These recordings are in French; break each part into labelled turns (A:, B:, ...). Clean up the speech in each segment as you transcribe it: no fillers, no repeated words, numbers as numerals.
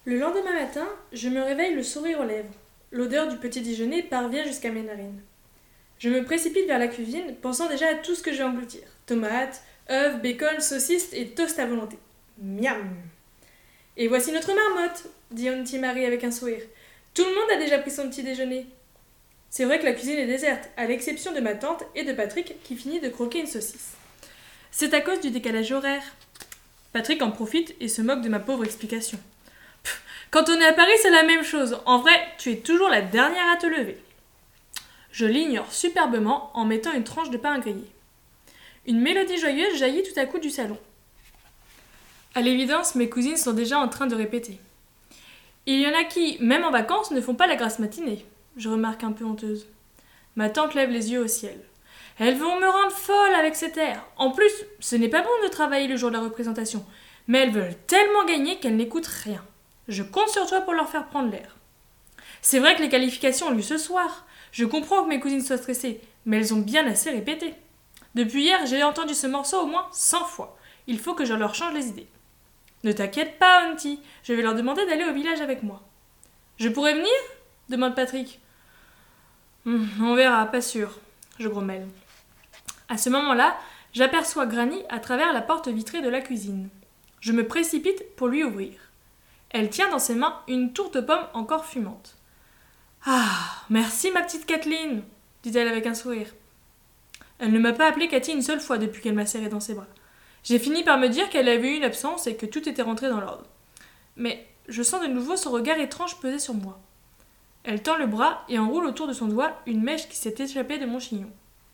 A: Le lendemain matin, je me réveille le sourire aux lèvres. L'odeur du petit déjeuner parvient jusqu'à mes narines. Je me précipite vers la cuisine, pensant déjà à tout ce que je vais engloutir. Tomates, œufs, bacon, saucisses et toast à volonté. Miam. Et voici notre marmotte, dit Auntie Marie avec un sourire. Tout le monde a déjà pris son petit déjeuner. C'est vrai que la cuisine est déserte, à l'exception de ma tante et de Patrick qui finit de croquer une saucisse. C'est à cause du décalage horaire. Patrick en profite et se moque de ma pauvre explication. Quand on est à Paris, c'est la même chose. En vrai, tu es toujours la dernière à te lever. Je l'ignore superbement en mettant une tranche de pain à griller. Une mélodie joyeuse jaillit tout à coup du salon. À l'évidence, mes cousines sont déjà en train de répéter. Il y en a qui, même en vacances, ne font pas la grasse matinée. Je remarque un peu honteuse. Ma tante lève les yeux au ciel. Elles vont me rendre folle avec cet air. En plus, ce n'est pas bon de travailler le jour de la représentation. Mais elles veulent tellement gagner qu'elles n'écoutent rien. Je compte sur toi pour leur faire prendre l'air. C'est vrai que les qualifications ont lieu ce soir. Je comprends que mes cousines soient stressées, mais elles ont bien assez répété. Depuis hier, j'ai entendu ce morceau au moins 100 fois. Il faut que je leur change les idées. Ne t'inquiète pas, Auntie, je vais leur demander d'aller au village avec moi. Je pourrais venir ? Demande Patrick. On verra, pas sûr, je grommelle. À ce moment-là, j'aperçois Granny à travers la porte vitrée de la cuisine. Je me précipite pour lui ouvrir. Elle tient dans ses mains une tourte aux pommes encore fumante. Ah, merci ma petite Kathleen, dit-elle avec un sourire. Elle ne m'a pas appelée Cathy une seule fois depuis qu'elle m'a serrée dans ses bras. J'ai fini par me dire qu'elle avait eu une absence et que tout était rentré dans l'ordre. Mais je sens de nouveau son regard étrange peser sur moi. Elle tend le bras et enroule autour de son doigt une mèche qui s'est échappée de mon chignon.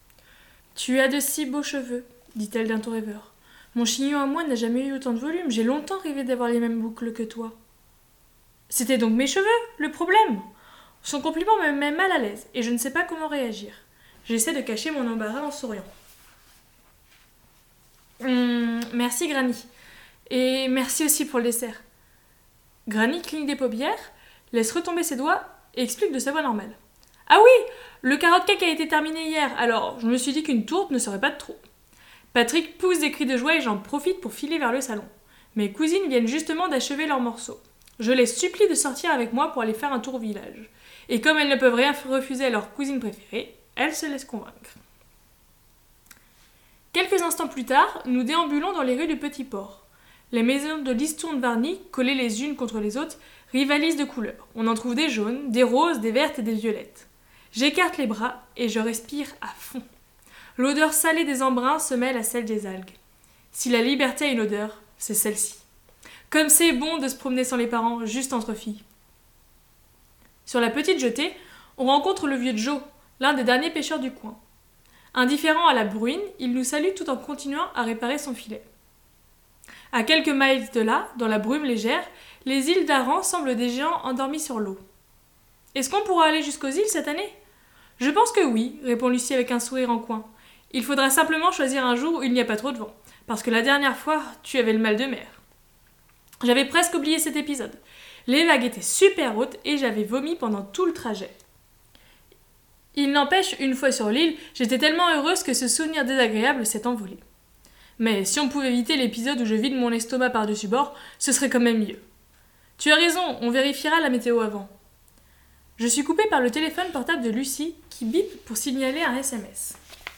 A: Tu as de si beaux cheveux, dit-elle d'un ton rêveur. Mon chignon à moi n'a jamais eu autant de volume. J'ai longtemps rêvé d'avoir les mêmes boucles que toi. C'était donc mes cheveux, le problème. Son compliment me met mal à l'aise et je ne sais pas comment réagir. J'essaie de cacher mon embarras en souriant. Merci Granny. Et merci aussi pour le dessert. Granny cligne des paupières, laisse retomber ses doigts et explique de sa voix normale. Ah oui, le carotte cake a été terminé hier, alors je me suis dit qu'une tourte ne serait pas de trop. Patrick pousse des cris de joie et j'en profite pour filer vers le salon. Mes cousines viennent justement d'achever leur morceau. Je les supplie de sortir avec moi pour aller faire un tour au village. Et comme elles ne peuvent rien refuser à leur cousine préférée, elles se laissent convaincre. Quelques instants plus tard, nous déambulons dans les rues du Petit Port. Les maisons de l'Istourne-Varny, collées les unes contre les autres, rivalisent de couleurs. On en trouve des jaunes, des roses, des vertes et des violettes. J'écarte les bras et je respire à fond. L'odeur salée des embruns se mêle à celle des algues. Si la liberté a une odeur, c'est celle-ci. Comme c'est bon de se promener sans les parents, juste entre filles. Sur la petite jetée, on rencontre le vieux Joe, l'un des derniers pêcheurs du coin. Indifférent à la bruine, il nous salue tout en continuant à réparer son filet. À quelques miles de là, dans la brume légère, les îles d'Aran semblent des géants endormis sur l'eau. Est-ce qu'on pourra aller jusqu'aux îles cette année ? Je pense que oui, répond Lucie avec un sourire en coin. Il faudra simplement choisir un jour où il n'y a pas trop de vent, parce que la dernière fois, tu avais le mal de mer. J'avais presque oublié cet épisode. Les vagues étaient super hautes et j'avais vomi pendant tout le trajet. Il n'empêche, une fois sur l'île, j'étais tellement heureuse que ce souvenir désagréable s'est envolé. Mais si on pouvait éviter l'épisode où je vide mon estomac par-dessus bord, ce serait quand même mieux. Tu as raison, on vérifiera la météo avant. Je suis coupée par le téléphone portable de Lucie qui bip pour signaler un SMS.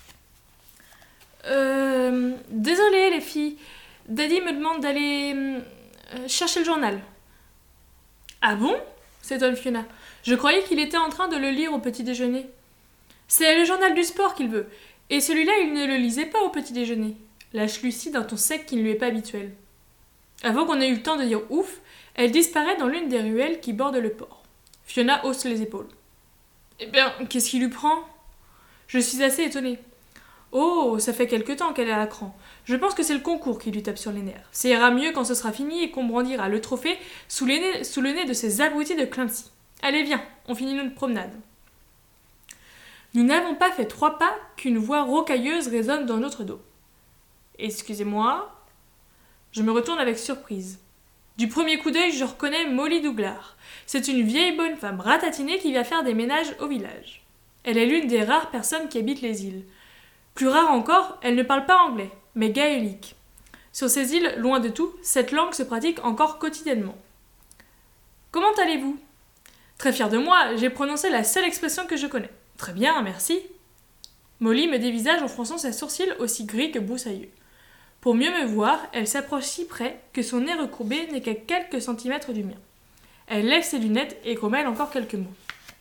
A: Désolée les filles, Daddy me demande d'aller chercher le journal. Ah bon ? S'étonne Fiona. Je croyais qu'il était en train de le lire au petit déjeuner. C'est le journal du sport qu'il veut, et celui-là il ne le lisait pas au petit déjeuner. Lâche Lucie d'un ton sec qui ne lui est pas habituel. Avant qu'on ait eu le temps de dire ouf, elle disparaît dans l'une des ruelles qui bordent le port. Fiona hausse les épaules. Eh bien, qu'est-ce qui lui prend ? Je suis assez étonnée. Oh, ça fait quelque temps qu'elle est à cran. Je pense que c'est le concours qui lui tape sur les nerfs. Ça ira mieux quand ce sera fini et qu'on brandira le trophée sous le nez de ces abrutis de Clancy. Allez, viens, on finit notre promenade. Nous n'avons pas fait 3 pas qu'une voix rocailleuse résonne dans notre dos. Excusez-moi. Je me retourne avec surprise. Du premier coup d'œil, je reconnais Molly Douglas. C'est une vieille bonne femme ratatinée qui vient faire des ménages au village. Elle est l'une des rares personnes qui habitent les îles. Plus rare encore, elle ne parle pas anglais, mais gaélique. Sur ces îles, loin de tout, cette langue se pratique encore quotidiennement. Comment allez-vous ? Très fière de moi, j'ai prononcé la seule expression que je connais. Très bien, merci. Molly me dévisage en fronçant ses sourcils aussi gris que broussailleux. Pour mieux me voir, elle s'approche si près que son nez recourbé n'est qu'à quelques centimètres du mien. Elle lève ses lunettes et grommelle encore quelques mots.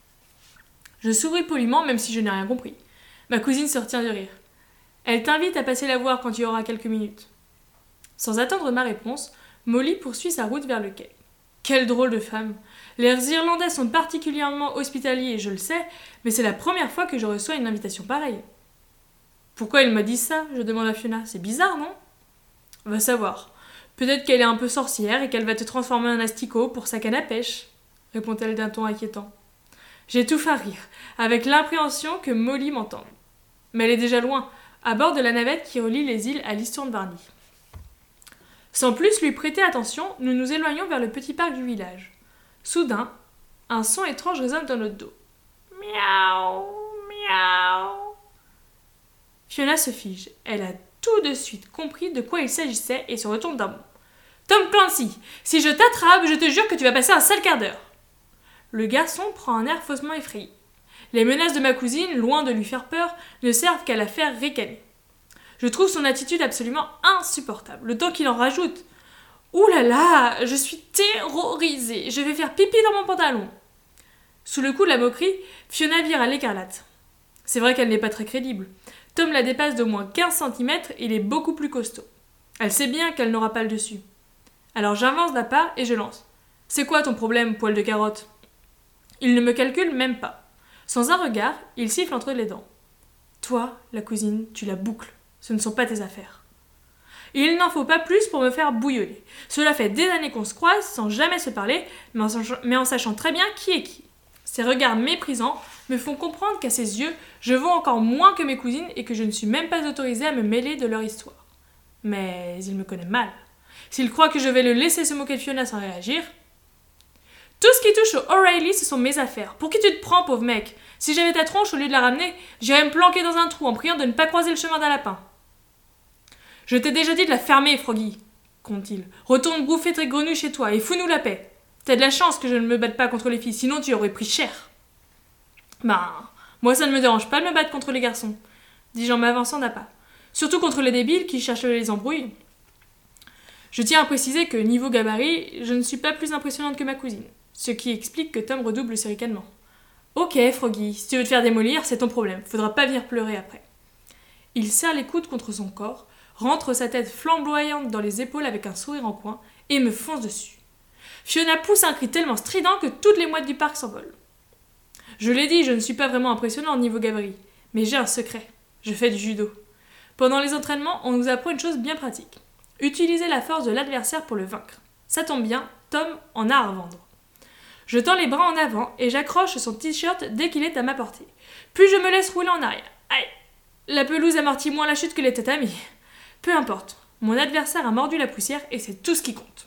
A: Je souris poliment même si je n'ai rien compris. Ma cousine se retient de rire. Elle t'invite à passer la voir quand tu auras quelques minutes. Sans attendre ma réponse, Molly poursuit sa route vers le quai. Quelle drôle de femme. Les Irlandais sont particulièrement hospitaliers, je le sais, mais c'est la première fois que je reçois une invitation pareille. Pourquoi il m'a dit ça ? Je demande à Fiona. C'est bizarre, non ? Va savoir. Peut-être qu'elle est un peu sorcière et qu'elle va te transformer en asticot pour sa canne à pêche, répond-elle d'un ton inquiétant. J'étouffe à rire, avec l'appréhension que Molly m'entende. Mais elle est déjà loin, à bord de la navette qui relie les îles à l'Isthorn-Varni. Sans plus lui prêter attention, nous nous éloignons vers le petit parc du village. Soudain, un son étrange résonne dans notre dos. Miaou, miaou. Fiona se fige. Elle a tout de suite compris de quoi il s'agissait et se retourne d'un bond. Tom Clancy, si je t'attrape, je te jure que tu vas passer un sale quart d'heure. Le garçon prend un air faussement effrayé. Les menaces de ma cousine, loin de lui faire peur, ne servent qu'à la faire ricaner. Je trouve son attitude absolument insupportable, le temps qu'il en rajoute. Ouh là là, je suis terrorisée, je vais faire pipi dans mon pantalon. Sous le coup de la moquerie, Fiona vire à l'écarlate. C'est vrai qu'elle n'est pas très crédible. Tom la dépasse d'au moins 15 cm et il est beaucoup plus costaud. Elle sait bien qu'elle n'aura pas le dessus. Alors j'avance d'un pas et je lance. C'est quoi ton problème, poil de carotte ? Il ne me calcule même pas. Sans un regard, il siffle entre les dents. Toi, la cousine, tu la boucles. Ce ne sont pas tes affaires. Il n'en faut pas plus pour me faire bouillonner. Cela fait des années qu'on se croise sans jamais se parler, mais en sachant très bien qui est qui. Ses regards méprisants me font comprendre qu'à ses yeux, je vaux encore moins que mes cousines et que je ne suis même pas autorisée à me mêler de leur histoire. Mais il me connaît mal. S'il croit que je vais le laisser se moquer de Fiona sans réagir... Tout ce qui touche au O'Reilly, ce sont mes affaires. Pour qui tu te prends, pauvre mec ? Si j'avais ta tronche, au lieu de la ramener, j'irais me planquer dans un trou en priant de ne pas croiser le chemin d'un lapin. Je t'ai déjà dit de la fermer, Froggy, compte-t-il. Retourne bouffer tes grenouilles chez toi et fous-nous la paix. T'as de la chance que je ne me batte pas contre les filles, sinon tu aurais pris cher. Ben, moi ça ne me dérange pas de me battre contre les garçons, dis-je en m'avançant d'un pas. Surtout contre les débiles qui cherchent les embrouilles. Je tiens à préciser que, niveau gabarit, je ne suis pas plus impressionnante que ma cousine, ce qui explique que Tom redouble ses ricanements. Ok, Froggy, si tu veux te faire démolir, c'est ton problème, faudra pas venir pleurer après. Il serre les coudes contre son corps, rentre sa tête flamboyante dans les épaules avec un sourire en coin, et me fonce dessus. Fiona pousse un cri tellement strident que toutes les mouettes du parc s'envolent. Je l'ai dit, je ne suis pas vraiment impressionnante niveau gabarit, mais j'ai un secret. Je fais du judo. Pendant les entraînements, on nous apprend une chose bien pratique. Utiliser la force de l'adversaire pour le vaincre. Ça tombe bien, Tom en a à revendre. Je tends les bras en avant et j'accroche son t-shirt dès qu'il est à ma portée. Puis je me laisse rouler en arrière. Aïe ! La pelouse amortit moins la chute que les tatamis. Peu importe, mon adversaire a mordu la poussière et c'est tout ce qui compte.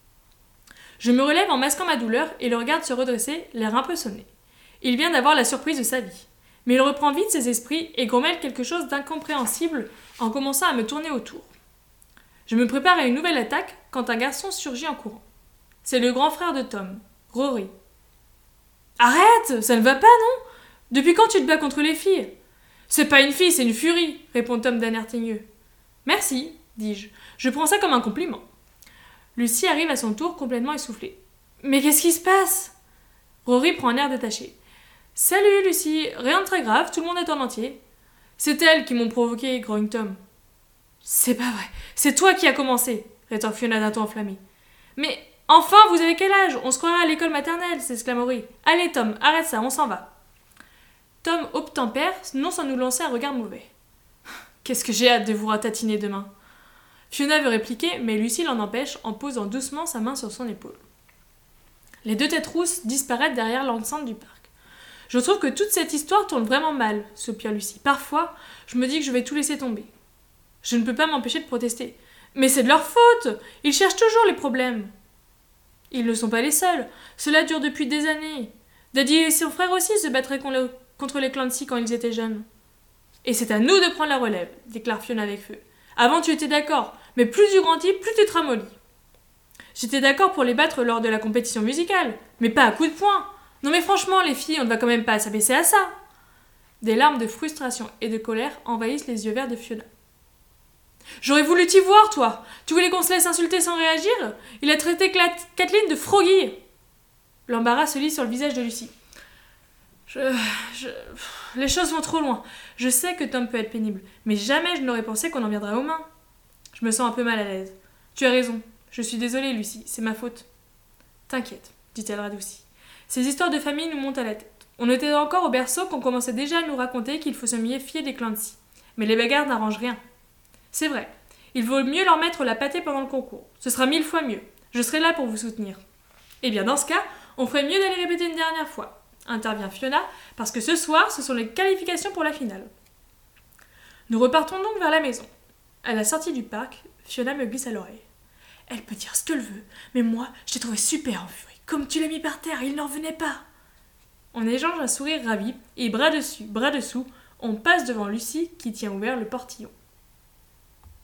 A: Je me relève en masquant ma douleur et le regarde se redresser, l'air un peu sonné. Il vient d'avoir la surprise de sa vie. Mais il reprend vite ses esprits et grommelle quelque chose d'incompréhensible en commençant à me tourner autour. Je me prépare à une nouvelle attaque quand un garçon surgit en courant. C'est le grand frère de Tom, Rory. « Arrête, ça ne va pas, non ? Depuis quand tu te bats contre les filles ? » ?»« C'est pas une fille, c'est une furie, répond Tom d'un air teigneux. Merci, dis-je. Je prends ça comme un compliment. Lucie arrive à son tour complètement essoufflée. Mais qu'est-ce qui se passe ? Rory prend un air détaché. Salut, Lucie, rien de très grave, tout le monde est en entier. C'est elles qui m'ont provoqué, grogne Tom. C'est pas vrai, c'est toi qui as commencé, rétorque Fiona d'un ton enflammé. Mais enfin, vous avez quel âge ? On se croirait à l'école maternelle, s'exclame Rory. Allez, Tom, arrête ça, on s'en va. Tom obtempère, non sans nous lancer un regard mauvais. Qu'est-ce que j'ai hâte de vous ratatiner demain. Fiona veut répliquer, mais Lucie l'en empêche en posant doucement sa main sur son épaule. Les deux têtes rousses disparaissent derrière l'enceinte du parc. Je trouve que toute cette histoire tourne vraiment mal, soupire Lucie. Parfois, je me dis que je vais tout laisser tomber. Je ne peux pas m'empêcher de protester. Mais c'est de leur faute ! Ils cherchent toujours les problèmes. Ils ne sont pas les seuls. Cela dure depuis des années. Daddy et son frère aussi se battraient contre les Clancy quand ils étaient jeunes. Et c'est à nous de prendre la relève, déclare Fiona avec feu. Avant tu étais d'accord, mais plus tu grandis, plus tu te ramollis. J'étais d'accord pour les battre lors de la compétition musicale, mais pas à coups de poing. Non mais franchement, les filles, on ne va quand même pas s'abaisser à ça. Des larmes de frustration et de colère envahissent les yeux verts de Fiona. J'aurais voulu t'y voir, toi. Tu voulais qu'on se laisse insulter sans réagir? Il a traité Kathleen de froggy. L'embarras se lit sur le visage de Lucie. Les choses vont trop loin. Je sais que Tom peut être pénible, mais jamais je n'aurais pensé qu'on en viendrait aux mains. Je me sens un peu mal à l'aise. Tu as raison. Je suis désolée, Lucie, c'est ma faute. T'inquiète, dit-elle radoucie. Ces histoires de famille nous montent à la tête. On était encore au berceau qu'on commençait déjà à nous raconter qu'il faut se méfier des Clancy. Mais les bagarres n'arrangent rien. C'est vrai. Il vaut mieux leur mettre la pâtée pendant le concours. Ce sera 1000 fois mieux. Je serai là pour vous soutenir. Eh bien, dans ce cas, on ferait mieux d'aller répéter une dernière fois. Intervient Fiona, parce que ce soir, ce sont les qualifications pour la finale. Nous repartons donc vers la maison. À la sortie du parc, Fiona me glisse à l'oreille. Elle peut dire ce qu'elle veut, mais moi, je t'ai trouvé super en furie. Comme tu l'as mis par terre, il n'en revenait pas. On échange un sourire ravi, et bras dessus, bras dessous, on passe devant Lucie qui tient ouvert le portillon.